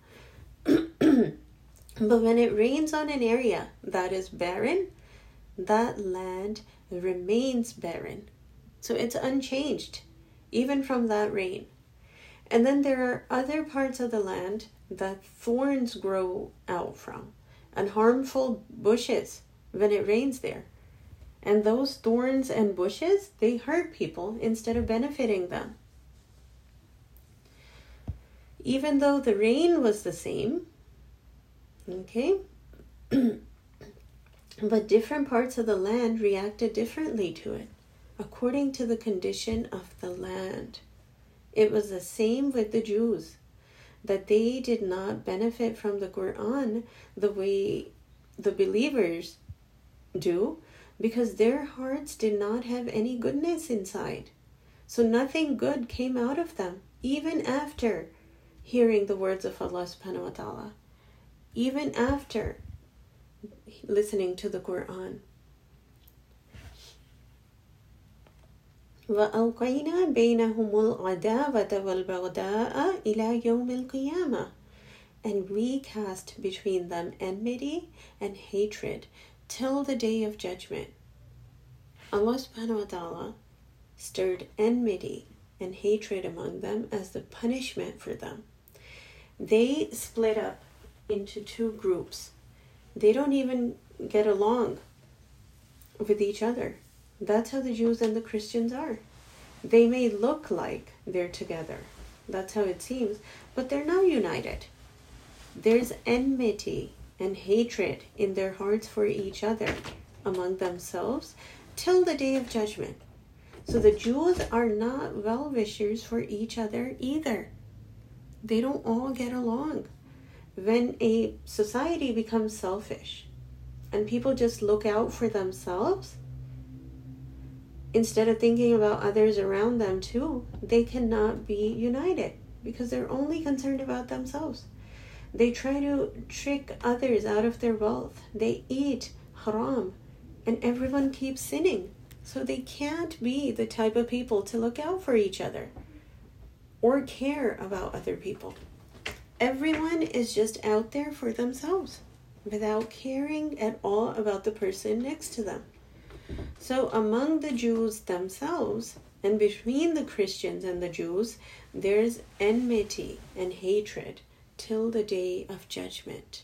But when it rains on an area that is barren, that land remains barren. So it's unchanged, even from that rain. And then there are other parts of the land that thorns grow out from, and harmful bushes when it rains there. And those thorns and bushes, they hurt people instead of benefiting them. Even though the rain was the same, okay, but different parts of the land reacted differently to it, according to the condition of the land. It was the same with the Jews, that they did not benefit from the Quran the way the believers do, because their hearts did not have any goodness inside. So nothing good came out of them, even after hearing the words of Allah subhanahu wa ta'ala, even after listening to the Quran. وَأَلْقَيْنَا بَيْنَهُمُ الْعَدَاوَةَ وَالْبَغْضَاءَ إِلَى يَوْمِ الْقِيَامَةِ. And we cast between them enmity and hatred till the day of judgment. Allah subhanahu wa ta'ala stirred enmity and hatred among them as the punishment for them. They split up into two groups. They don't even get along with each other. That's how the Jews and the Christians are. They may look like they're together. That's how it seems. But they're not united. There's enmity and hatred in their hearts for each other among themselves till the day of judgment. So the Jews are not well-wishers for each other either. They don't all get along. When a society becomes selfish and people just look out for themselves, instead of thinking about others around them too, they cannot be united because they're only concerned about themselves. They try to trick others out of their wealth. They eat haram and everyone keeps sinning. So they can't be the type of people to look out for each other or care about other people. Everyone is just out there for themselves without caring at all about the person next to them. So among the Jews themselves and between the Christians and the Jews, there's enmity and hatred till the day of judgment.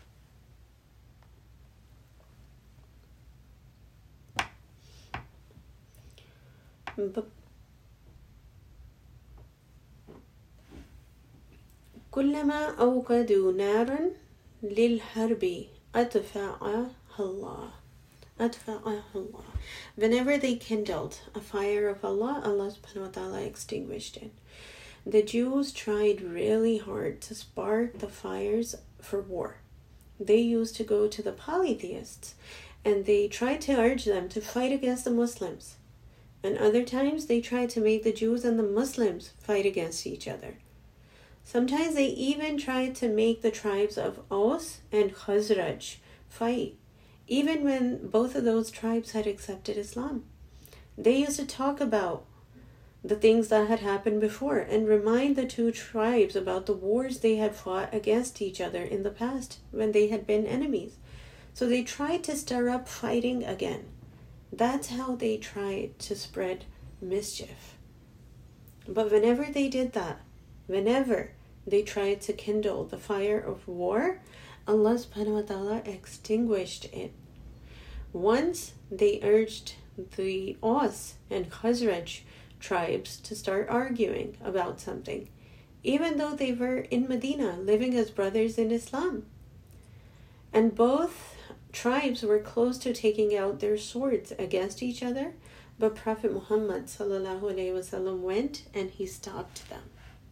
كلما أوقدوا نارا للحرب أطفأها الله. أطفأها الله. Whenever they kindled a fire of Allah, Allah subhanahu wa ta'ala extinguished it. The Jews tried really hard to spark the fires for war. They used to go to the polytheists and they tried to urge them to fight against the Muslims. And other times they tried to make the Jews and the Muslims fight against each other. Sometimes they even tried to make the tribes of Aus and Khazraj fight, even when both of those tribes had accepted Islam. They used to talk about the things that had happened before and remind the two tribes about the wars they had fought against each other in the past when they had been enemies. So they tried to stir up fighting again. That's how they tried to spread mischief. But whenever they did that, whenever they tried to kindle the fire of war, Allah subhanahu wa ta'ala extinguished it. Once they urged the Aus and Khazraj tribes to start arguing about something, even though they were in Medina living as brothers in Islam. And both tribes were close to taking out their swords against each other, but Prophet Muhammad sallallahu alaihi wasallam went and he stopped them.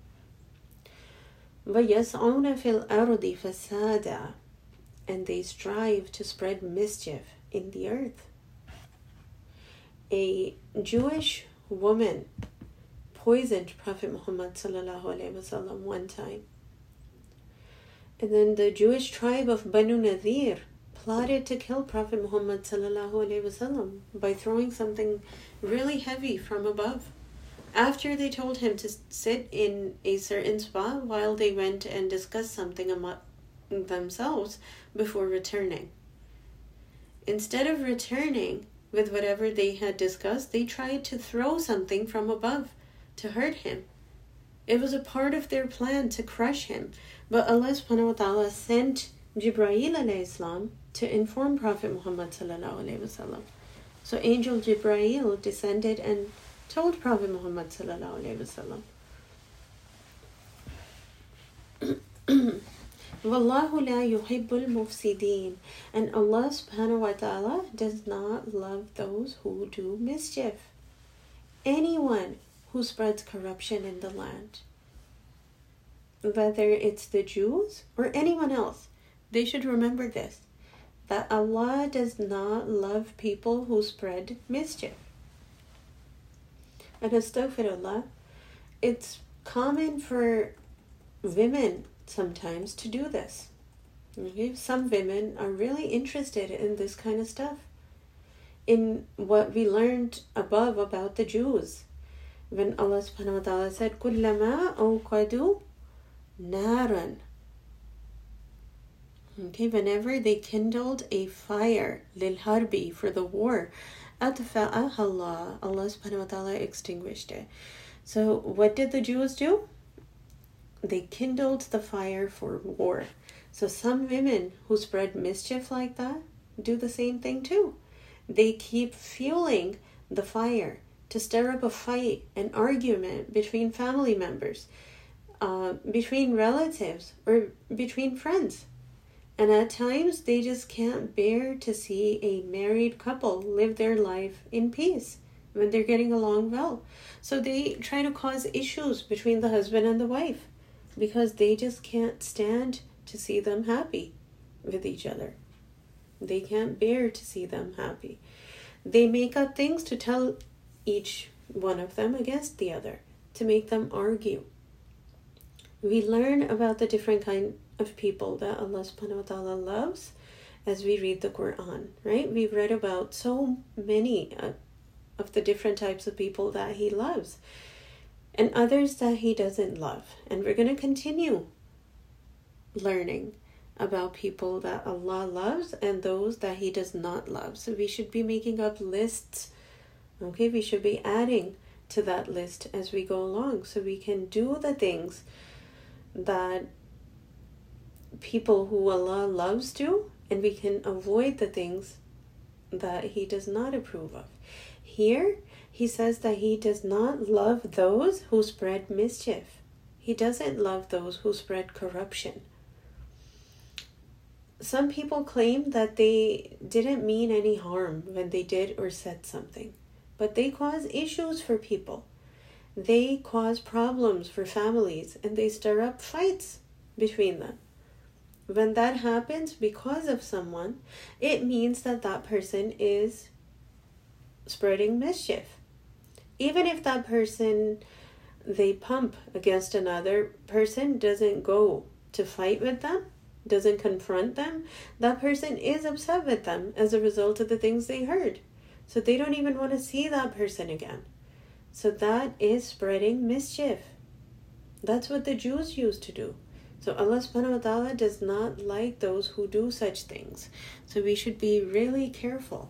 وَيَسْعُونَ فِي الْأَرْضِ فَسَادًا. And they strive to spread mischief in the earth. A Jewish woman poisoned Prophet Muhammad sallallahu alaihi wasallam one time. And then the Jewish tribe of Banu Nadir plotted to kill Prophet Muhammad sallallahu alaihi wasallam by throwing something really heavy from above After they told him to sit in a certain spot while they went and discussed something among themselves before returning. Instead of returning with whatever they had discussed, they tried to throw something from above to hurt him. It was a part of their plan to crush him. But Allah subhanahu wa ta'ala sent Jibreel alayhi salam to inform Prophet Muhammad sallallahu alayhi wa sallam. So Angel Jibreel descended and told Prophet Muhammad sallallahu alayhi wa sallam. Wallahu la yuhibbul mufsideen. And Allah subhanahu wa ta'ala does not love those who do mischief. Anyone who spreads corruption in the land, whether it's the Jews or anyone else, they should remember this, that Allah does not love people who spread mischief. And astaghfirullah, it's common for women sometimes to do this. Okay? Some women are really interested in this kind of stuff. In what we learned above about the Jews, when Allah subhanahu wa ta'ala said, كُلَّمَا أَوْقَدُوا نَارًا. Okay, whenever they kindled a fire, لِلْحَرْبِ, for the war, أَطْفَأَهَا Allah, Allah subhanahu wa ta'ala extinguished it. So what did the Jews do? They kindled the fire for war. So some women who spread mischief like that do the same thing too. They keep fueling the fire to stir up a fight, an argument between family members, uh, between relatives, or between friends. And at times they just can't bear to see a married couple live their life in peace when they're getting along well. So they try to cause issues between the husband and the wife because they just can't stand to see them happy with each other. They can't bear to see them happy. They make up things to tell each one of them against the other, to make them argue. We learn about the different kind of people that Allah subhanahu wa ta'ala loves as we read the Quran, right? We've read about so many uh, of the different types of people that He loves and others that He doesn't love. And we're going to continue learning about people that Allah loves and those that He does not love. So we should be making up lists. Okay, we should be adding to that list as we go along so we can do the things that people who Allah loves do, and we can avoid the things that He does not approve of. Here, He says that He does not love those who spread mischief. He doesn't love those who spread corruption. Some people claim that they didn't mean any harm when they did or said something, but they cause issues for people. They cause problems for families, and they stir up fights between them. When that happens because of someone, it means that that person is spreading mischief. Even if that person they pump against another person doesn't go to fight with them, doesn't confront them, that person is upset with them as a result of the things they heard. So they don't even want to see that person again. So that is spreading mischief. That's what the Jews used to do. So Allah subhanahu wa ta'ala does not like those who do such things. So we should be really careful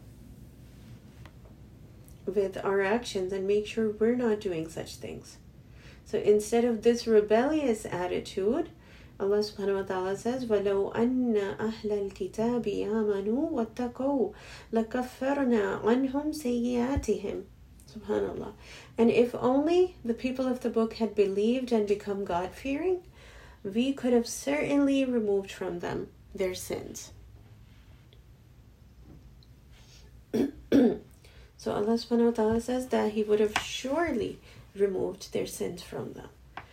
with our actions and make sure we're not doing such things. So instead of this rebellious attitude, Allah subhanahu wa ta'ala says, وَلَوْ أَنَّ أَهْلَ الْكِتَابِ آمَنُوا وَاتَّقَوْا لَكَفَّرْنَا عَنْهُمْ سَيِّئَاتِهِمْ. Subhanallah. And if only the people of the book had believed and become God-fearing, we could have certainly removed from them their sins. So Allah subhanahu wa ta'ala says that He would have surely removed their sins from them.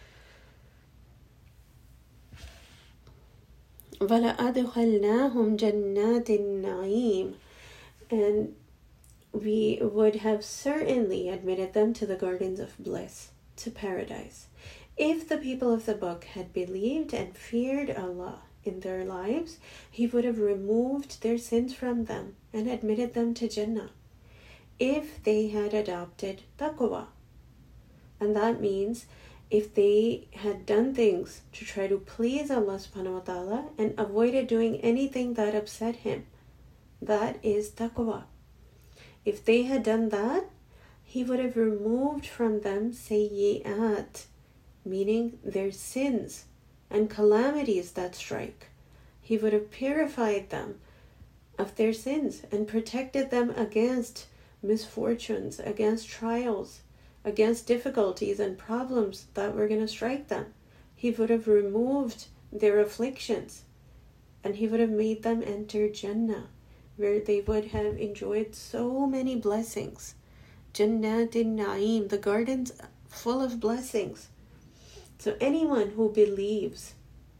وَلَأَدْخَلْنَاهُمْ جَنَّاتِ النَّعِيمِ. And we would have certainly admitted them to the gardens of bliss, to paradise. If the people of the book had believed and feared Allah in their lives, He would have removed their sins from them and admitted them to Jannah. If they had adopted taqwa And that means if they had done things to try to please Allah subhanahu wa ta'ala and avoided doing anything that upset him, that is taqwa. If they had done that, he would have removed from them sayyi'at, meaning their sins and calamities that strike. He would have purified them of their sins and protected them against misfortunes, against trials, against difficulties and problems that were going to strike them. He would have removed their afflictions, and he would have made them enter Jannah, where they would have enjoyed so many blessings. Jannatin Na'im, the gardens full of blessings. So anyone who believes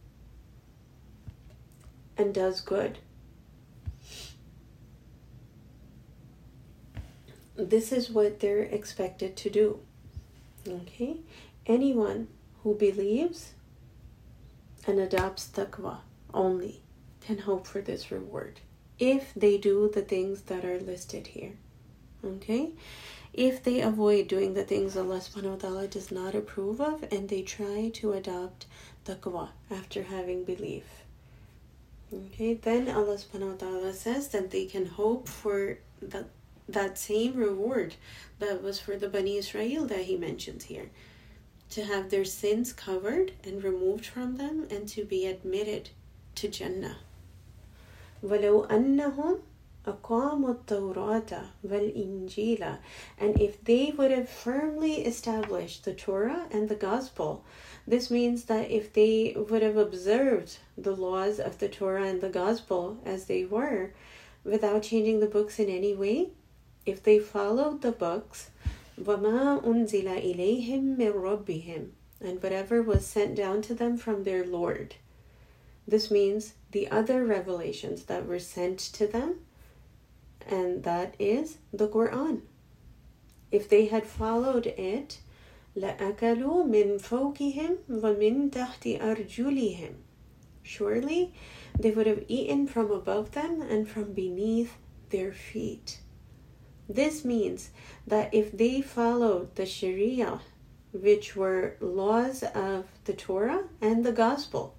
and does good, this is what they're expected to do. Okay? Anyone who believes and adopts taqwa only can hope for this reward if they do the things that are listed here. Okay? If they avoid doing the things Allah subhanahu wa ta'ala does not approve of, and they try to adopt taqwa after having belief. Okay, then Allah subhanahu wa ta'ala says that they can hope for that that same reward that was for the Bani Israel that he mentions here, to have their sins covered and removed from them and to be admitted to Jannah. وَلَوْ أَنَّهُمْ أَقَامُوا التَّوْرَاةَ وَالْإِنْجِيلَ, and if they would have firmly established the Torah and the Gospel, this means that if they would have observed the laws of the Torah and the Gospel as they were, without changing the books in any way, if they followed the books, وَمَا أُنزِلَ إِلَيْهِمْ مِنْ رَبِّهِمْ, and whatever was sent down to them from their Lord. This means the other revelations that were sent to them, and that is the Quran. If they had followed it, لَأَكَلُوا مِنْ فَوْقِهِمْ وَمِنْ تَحْتِ أَرْجُلِهِمْ, surely they would have eaten from above them and from beneath their feet. This means that if they followed the Sharia, which were laws of the Torah and the Gospel,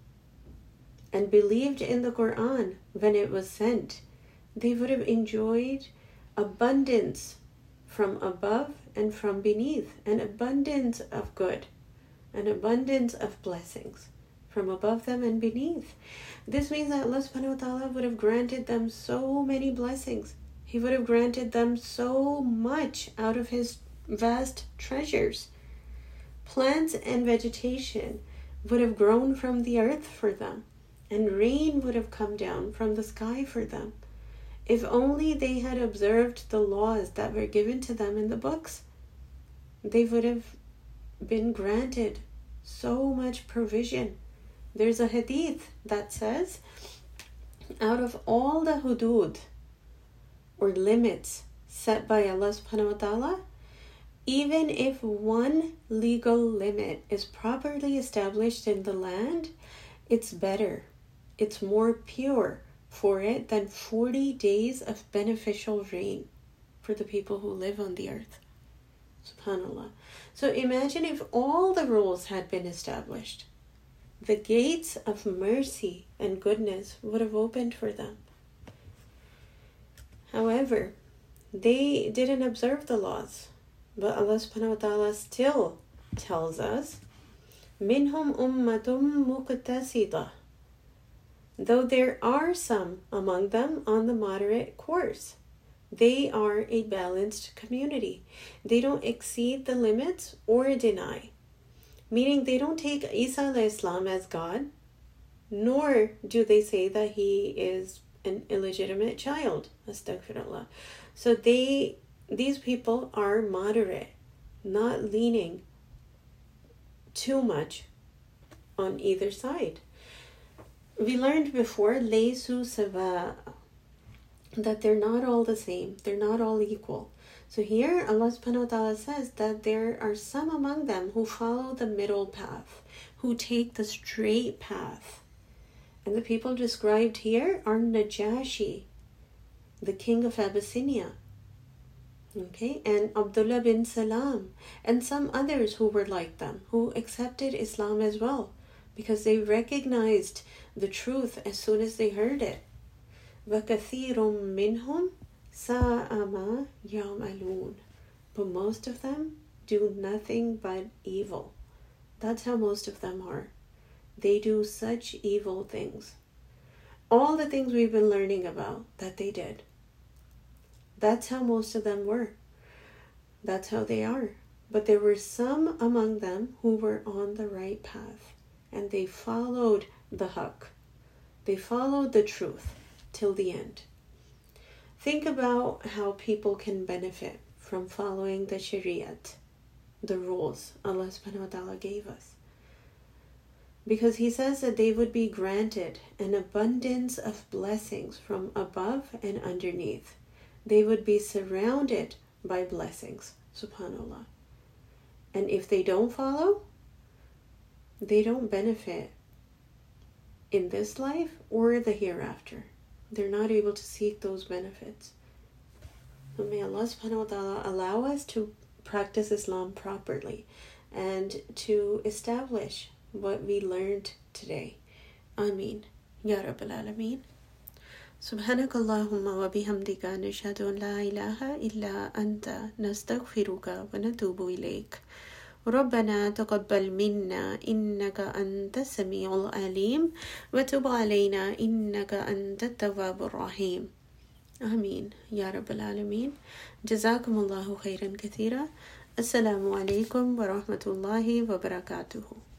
and believed in the Quran when it was sent, they would have enjoyed abundance from above and from beneath, an abundance of good, an abundance of blessings from above them and beneath. This means that Allah subhanahu wa ta'ala would have granted them so many blessings. He would have granted them so much out of his vast treasures. Plants and vegetation would have grown from the earth for them, and rain would have come down from the sky for them. If only they had observed the laws that were given to them in the books, they would have been granted so much provision. There's a hadith that says, out of all the hudud, or limits set by Allah subhanahu wa ta'ala, even if one legal limit is properly established in the land, it's better, it's more pure for it than forty days of beneficial rain for the people who live on the earth. SubhanAllah. So imagine if all the rules had been established. The gates of mercy and goodness would have opened for them. However, they didn't observe the laws. But Allah subhanahu wa ta'ala still tells us, Minhum ummatum muqtasida, though there are some among them on the moderate course. They are a balanced community. They don't exceed the limits or deny. Meaning they don't take Isa alayhi salam as God, nor do they say that he is an illegitimate child. Astaghfirullah. So they, these people are moderate, not leaning too much on either side. We learned before, Laysu Sawa, that they're not all the same. They're not all equal. So here Allah subhanahu wa ta'ala says that there are some among them who follow the middle path, who take the straight path. And the people described here are Najashi, the king of Abyssinia. Okay, and Abdullah bin Salam and some others who were like them, who accepted Islam as well, because they recognized the truth as soon as they heard it. وَكَثِيرٌ مِّنْهُمْ سَاءَ مَا يَعْمَلُونَ. But most of them do nothing but evil. That's how most of them are. They do such evil things. All the things we've been learning about that they did. That's how most of them were. That's how they are. But there were some among them who were on the right path. And they followed the haqq. They followed the truth till the end. Think about how people can benefit from following the shariat, the rules Allah subhanahu wa ta'ala gave us. Because he says that they would be granted an abundance of blessings from above and underneath. They would be surrounded by blessings, subhanAllah. And if they don't follow, they don't benefit in this life or the hereafter. They're not able to seek those benefits. So may Allah subhanahu wa ta'ala allow us to practice Islam properly and to establish what we learned today. Ameen. Ya Rabbil Alameen. سبحانك اللهم وبحمدك نشهد أن لا إله إلا أنت نستغفرك ونتوب إليك ربنا تقبل منا إنك أنت السميع العليم وتب علينا إنك أنت التواب الرحيم آمين يا رب العالمين جزاكم الله خيرا كثيرا السلام عليكم ورحمة الله وبركاته.